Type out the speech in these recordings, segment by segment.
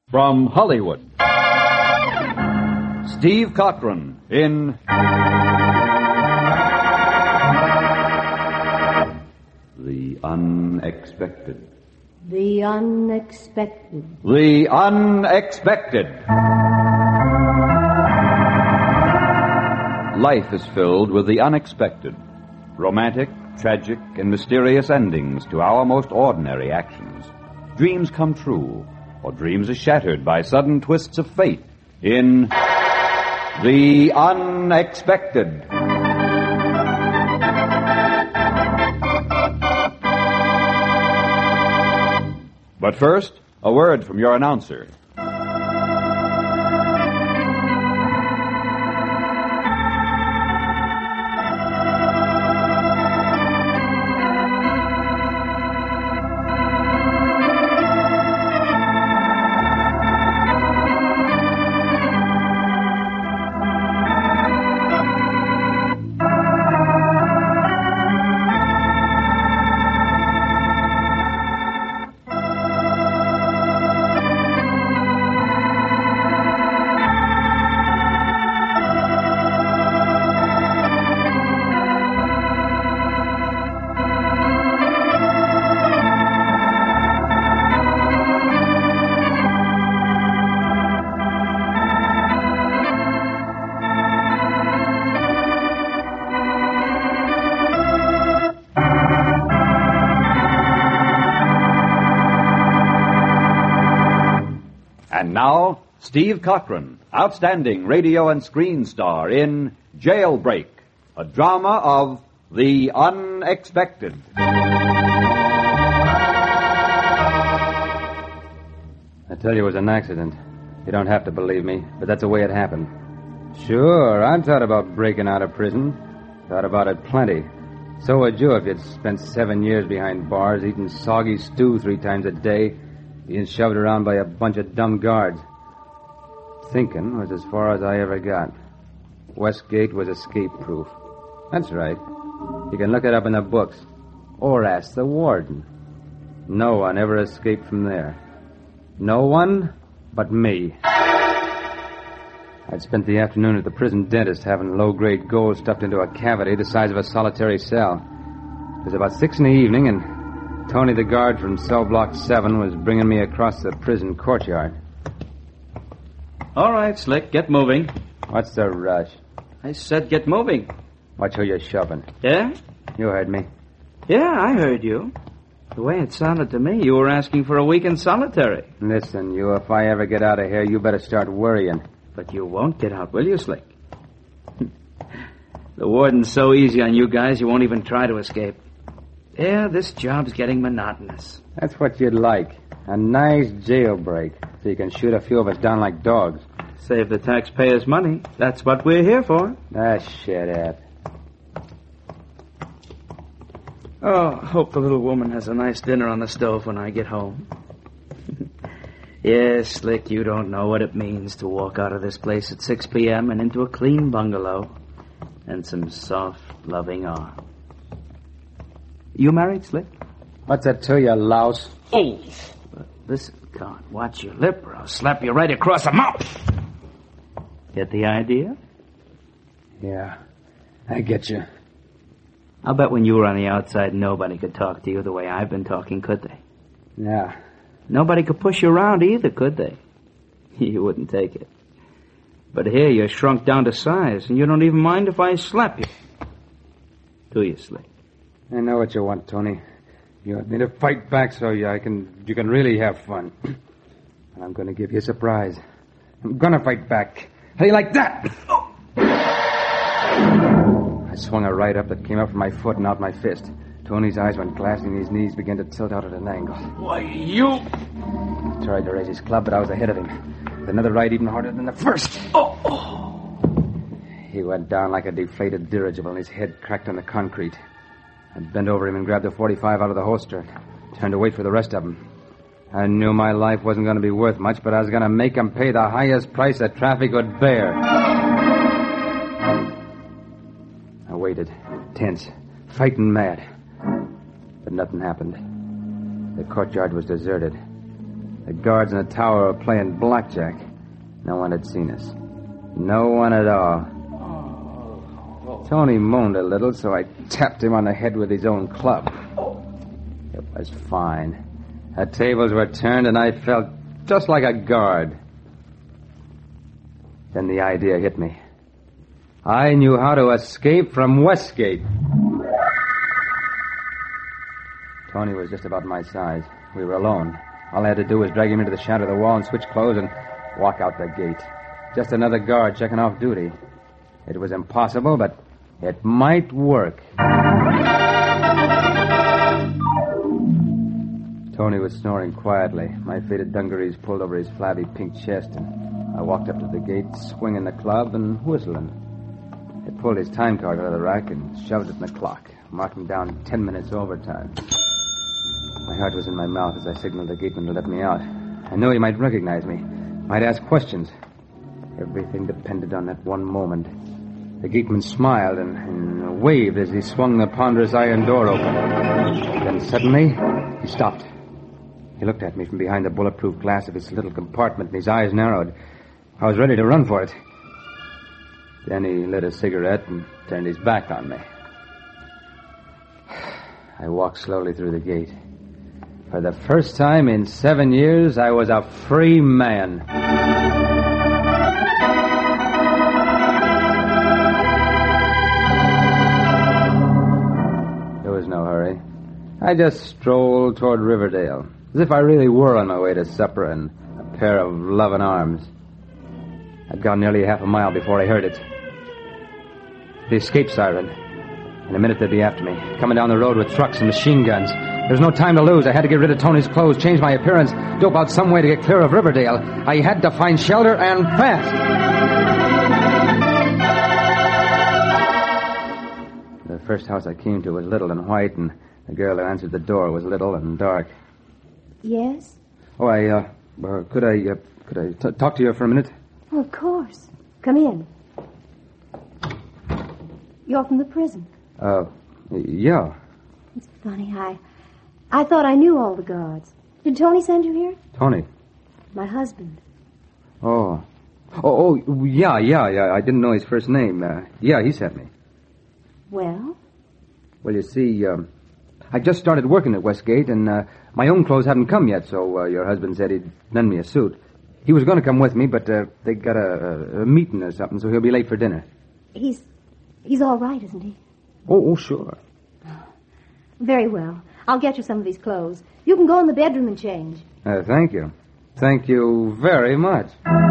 From Hollywood, Steve Cochran in The Unexpected. The Unexpected. The Unexpected. Life is filled with the unexpected. Romantic, tragic, and mysterious endings to our most ordinary actions. Dreams come true, or dreams are shattered by sudden twists of fate in The Unexpected. But first, a word from your announcer. And now, Steve Cochran, outstanding radio and screen star in Jailbreak, a drama of the unexpected. I tell you it was an accident. You don't have to believe me, but that's the way it happened. Sure, I've thought about breaking out of prison. Thought about it plenty. So would you if you'd spent 7 years behind bars, eating soggy stew 3 times a day, being shoved around by a bunch of dumb guards. Thinking was as far as I ever got. Westgate was escape-proof. That's right. You can look it up in the books. Or ask the warden. No one ever escaped from there. No one but me. I'd spent the afternoon at the prison dentist having low-grade gold stuffed into a cavity the size of a solitary cell. It was about 6 in the evening, and Tony, the guard from cell block 7, was bringing me across the prison courtyard. All right, Slick, get moving. What's the rush? I said get moving. Watch who you're shoving. Yeah? You heard me. Yeah, I heard you. The way it sounded to me, you were asking for a week in solitary. Listen, you, if I ever get out of here, you better start worrying. But you won't get out, will you, Slick? The warden's so easy on you guys, you won't even try to escape. Yeah, this job's getting monotonous. That's what you'd like. A nice jailbreak, so you can shoot a few of us down like dogs. Save the taxpayers money. That's what we're here for. Ah, shut up. Oh, hope the little woman has a nice dinner on the stove when I get home. Yes, Slick, you don't know what it means to walk out of this place at 6 p.m. and into a clean bungalow and some soft, loving arms. You married, Slick? What's that to you, louse? Oh! Listen, God, watch your lip or I'll slap you right across the mouth. Get the idea? Yeah, I get you. I'll bet when you were on the outside, nobody could talk to you the way I've been talking, could they? Yeah. Nobody could push you around either, could they? You wouldn't take it. But here, you're shrunk down to size, and you don't even mind if I slap you. Do you, Slick? I know what you want, Tony. You want me to fight back so you can really have fun. And I'm going to give you a surprise. I'm going to fight back. How you like that? I swung a right up that came up from my foot and out my fist. Tony's eyes went glassy and his knees began to tilt out at an angle. Why, you... He tried to raise his club, but I was ahead of him. With another right even harder than the first. Oh! He went down like a deflated dirigible and his head cracked on the concrete. I bent over him and grabbed the .45 out of the holster. Turned to wait for the rest of them. I knew my life wasn't going to be worth much, but I was going to make him pay the highest price that traffic would bear. I waited, tense, fighting mad. But nothing happened. The courtyard was deserted. The guards in the tower were playing blackjack. No one had seen us. No one at all. Tony moaned a little, so I tapped him on the head with his own club. It was fine. The tables were turned, and I felt just like a guard. Then the idea hit me. I knew how to escape from Westgate. Tony was just about my size. We were alone. All I had to do was drag him into the shadow of the wall and switch clothes and walk out the gate. Just another guard checking off duty. It was impossible, but it might work. Tony was snoring quietly. My faded dungarees pulled over his flabby pink chest, and I walked up to the gate, swinging the club and whistling. I pulled his time card out of the rack and shoved it in the clock, marking down 10 minutes overtime. My heart was in my mouth as I signaled the gateman to let me out. I knew he might recognize me, might ask questions. Everything depended on that one moment. The gateman smiled and waved as he swung the ponderous iron door open. Then suddenly, he stopped. He looked at me from behind the bulletproof glass of his little compartment, and his eyes narrowed. I was ready to run for it. Then he lit a cigarette and turned his back on me. I walked slowly through the gate. For the first time in 7 years, I was a free man. There was no hurry. I just strolled toward Riverdale, as if I really were on my way to supper and a pair of loving arms. I'd gone nearly half a mile before I heard it. The escape siren. In a minute they'd be after me, coming down the road with trucks and machine guns. There was no time to lose. I had to get rid of Tony's clothes, change my appearance, dope out some way to get clear of Riverdale. I had to find shelter, and fast. The first house I came to was little and white, and the girl who answered the door was little and dark. Yes? Oh, could I talk to you for a minute? Oh, of course. Come in. You're from the prison. Yeah. It's funny. I thought I knew all the guards. Did Tony send you here? Tony? My husband. Oh, yeah. I didn't know his first name. Yeah, he sent me. Well? Well, you see, I just started working at Westgate, and my own clothes haven't come yet, so your husband said he'd lend me a suit. He was going to come with me, but they got a meeting or something, so he'll be late for dinner. He's all right, isn't he? Oh, sure. Very well. I'll get you some of these clothes. You can go in the bedroom and change. Thank you. Thank you very much.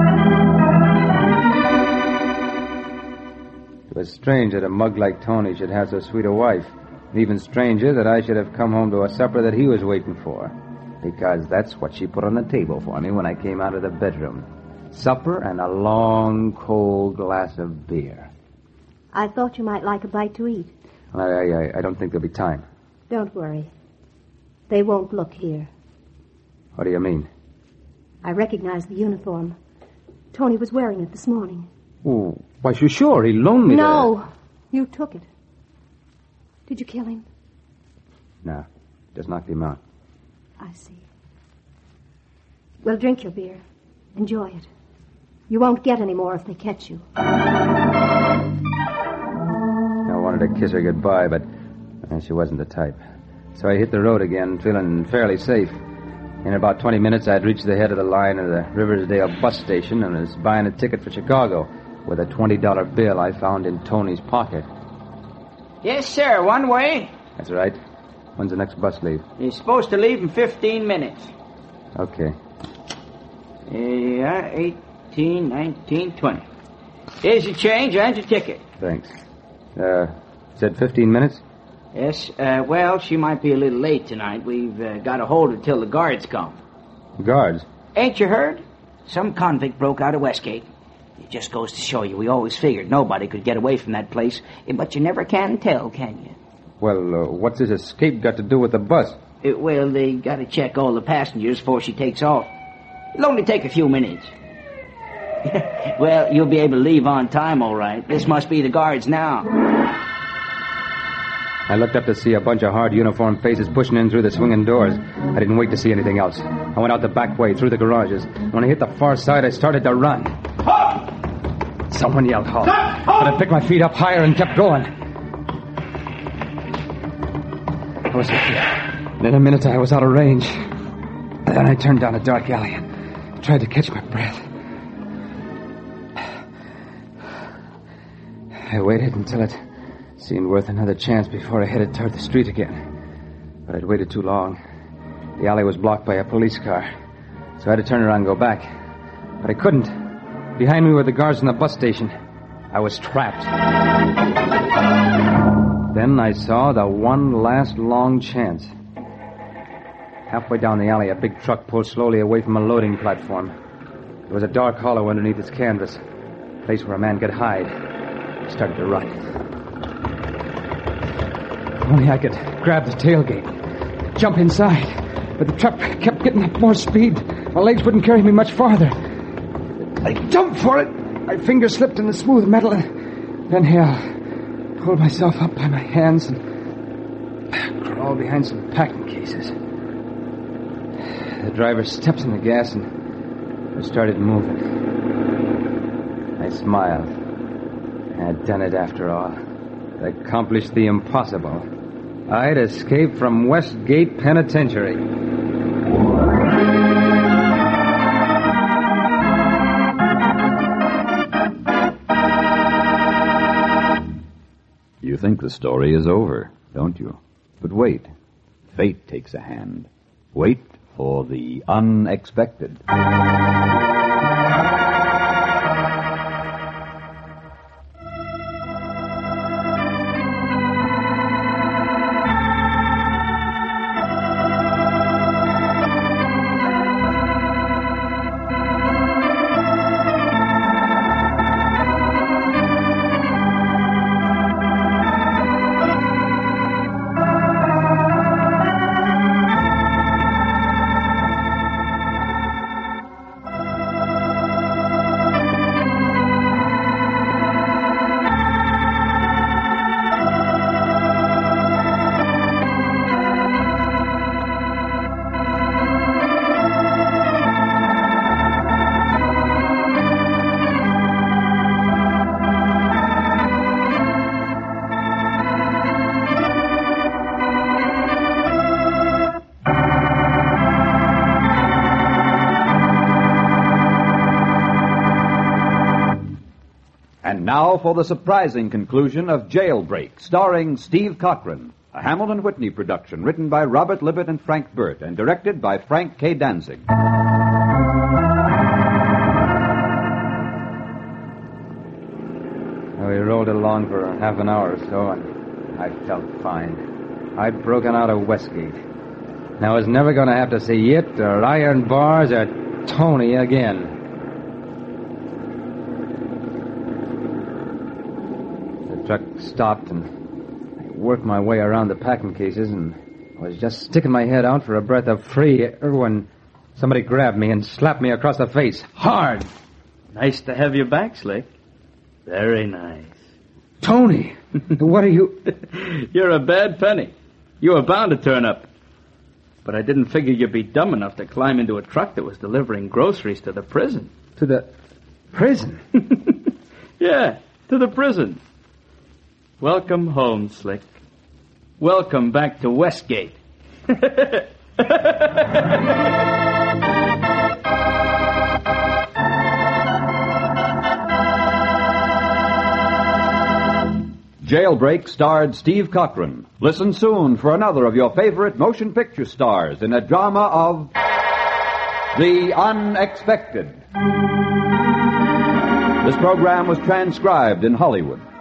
It was strange that a mug like Tony should have so sweet a wife. And even stranger that I should have come home to a supper that he was waiting for. Because that's what she put on the table for me when I came out of the bedroom. Supper and a long, cold glass of beer. I thought you might like a bite to eat. I don't think there'll be time. Don't worry. They won't look here. What do you mean? I recognize the uniform. Tony was wearing it this morning. Oh, why, sure. He loaned me No, you took it. Did you kill him? No, just knocked him out. I see. Well, drink your beer. Enjoy it. You won't get any more if they catch you. I wanted to kiss her goodbye, but she wasn't the type. So I hit the road again, feeling fairly safe. In about 20 minutes, I'd reached the head of the line at the Riversdale bus station and was buying a ticket for Chicago with a $20 bill I found in Tony's pocket. Yes, sir. One way. That's right. When's the next bus leave? It's supposed to leave in 15 minutes. Okay. 18, 19, 20. Here's your change and your ticket. Thanks. Said 15 minutes? Yes, well, she might be a little late tonight. We've got to hold her till the guards come. Guards? Ain't you heard? Some convict broke out of Westgate. It just goes to show you, we always figured nobody could get away from that place. But you never can tell, can you? Well, what's this escape got to do with the bus? Well, they got to check all the passengers before she takes off. It'll only take a few minutes. Well, you'll be able to leave on time, all right. This must be the guards now. I looked up to see a bunch of hard uniformed faces pushing in through the swinging doors. I didn't wait to see anything else. I went out the back way, through the garages. When I hit the far side, I started to run. Halt! Someone yelled, halt. Halt! But I picked my feet up higher and kept going. I was lucky. In a minute, I was out of range. Then I turned down a dark alley and tried to catch my breath. I waited until it seemed worth another chance before I headed toward the street again. But I'd waited too long. The alley was blocked by a police car, so I had to turn around and go back. But I couldn't. Behind me were the guards in the bus station. I was trapped. Then I saw the one last long chance. Halfway down the alley, a big truck pulled slowly away from a loading platform. There was a dark hollow underneath its canvas, a place where a man could hide. I started to run. If only I could grab the tailgate, jump inside. But the truck kept getting up more speed. My legs wouldn't carry me much farther. I jumped for it. My fingers slipped in the smooth metal. And then I pulled myself up by my hands and crawled behind some packing cases. The driver stepped on the gas and we started moving. I smiled. I'd done it after all. I'd accomplished the impossible. I'd escaped from Westgate Penitentiary. You think the story is over, don't you? But wait. Fate takes a hand. Wait for the unexpected. And now for the surprising conclusion of Jailbreak, starring Steve Cochran, a Hamilton Whitney production written by Robert Libet and Frank Burt and directed by Frank K. Danzig. We rolled along for half an hour or so, and I felt fine. I'd broken out of Westgate. And I was never going to have to see it or iron bars or Tony again. The truck stopped, and I worked my way around the packing cases, and I was just sticking my head out for a breath of free air when somebody grabbed me and slapped me across the face. Hard! Nice to have you back, Slick. Very nice. Tony! What are you... You're a bad penny. You were bound to turn up. But I didn't figure you'd be dumb enough to climb into a truck that was delivering groceries to the prison. To the prison? Yeah, to the prison. Welcome home, Slick. Welcome back to Westgate. Jailbreak starred Steve Cochran. Listen soon for another of your favorite motion picture stars in a drama of The Unexpected. This program was transcribed in Hollywood.